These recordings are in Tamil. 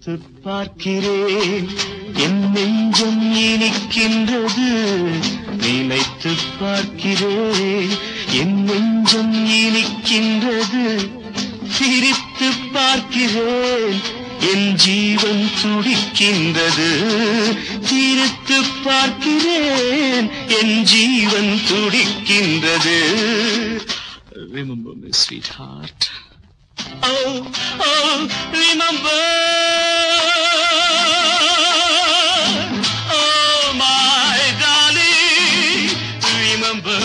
நினைத்து பார்க்கிறேன் என் நெஞ்சம் இனிக்கின்றது நினைத்து பார்க்கிறேன் என் நெஞ்சம் இனிக்கின்றது சிரித்து பார்க்கிறேன் என் ஜீவன் துடிக்கின்றது சிரித்து பார்க்கிறேன் என் ஜீவன் துடிக்கின்றது. Remember me, sweetheart. Oh, oh, remember. Oh, my darling, remember.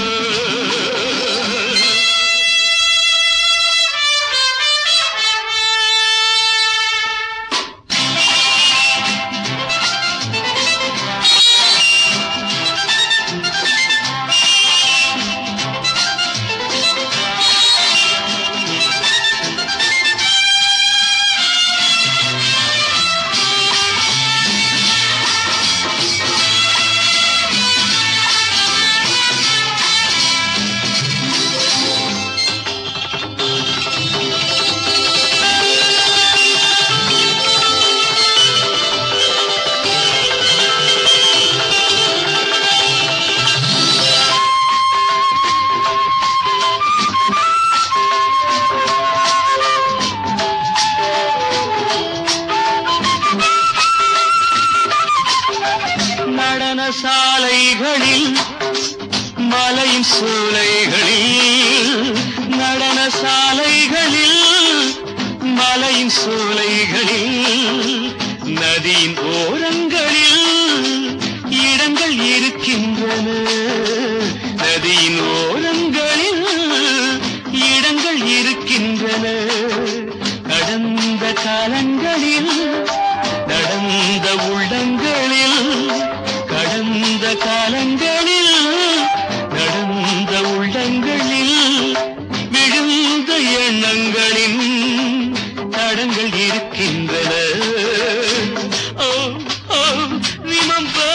சாலைகளில் மலையின் சோலைகளில் நடன சாலைகளில் மலையின் சோலைகளில் நதியின் ஓரங்களில் இடங்கள் இருக்கின்றன நதியின் ஓரங்களில் இடங்கள் இருக்கின்றன. கடந்த காலங்களில் நடந்த உள்ளங்களில் கடந்த காலங்களில் நடந்த உள்ளங்களில் விழுந்த எண்ணங்களின் தடங்கள் இருக்கின்றன. Oh oh remember.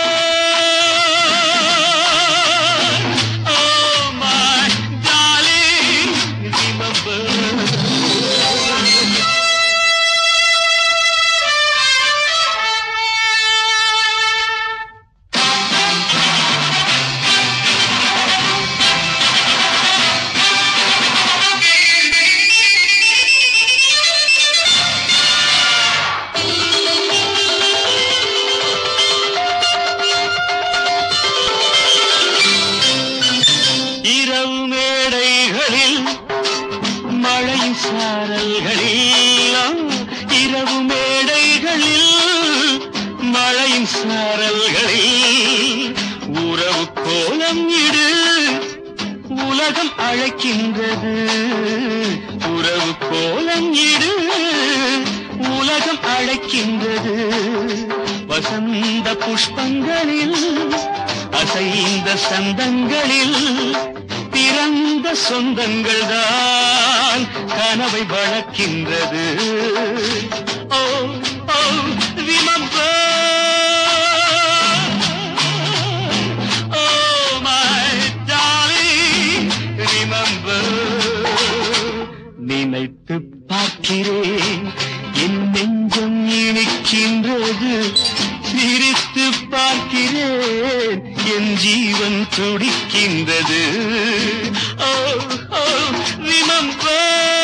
Oh my darling remember. இரவு மேடைகளில் மழையின் சாரல்களில் இரவு மேடைகளில் மழையின் சாரல்களில் உறவு கோலம் இடு உலகம் அழைக்கின்றது உறவு கோலம் இடு உலகம் அழைக்கின்றது. வசந்த புஷ்பங்களில் அசைந்த சந்தங்களில் பிறந்த சொந்தங்கள் தான் கனவை வளர்க்கின்றது. Oh oh remember. Oh my darling remember. நினைத்து பார்க்கிறேன் என் நெஞ்சம் இனிக்கின்றது சிரித்து பார்க்கிறேன் என் ஜீவன் துடிக்கின்றது. ஓ ஓ ரிமெம்பர்.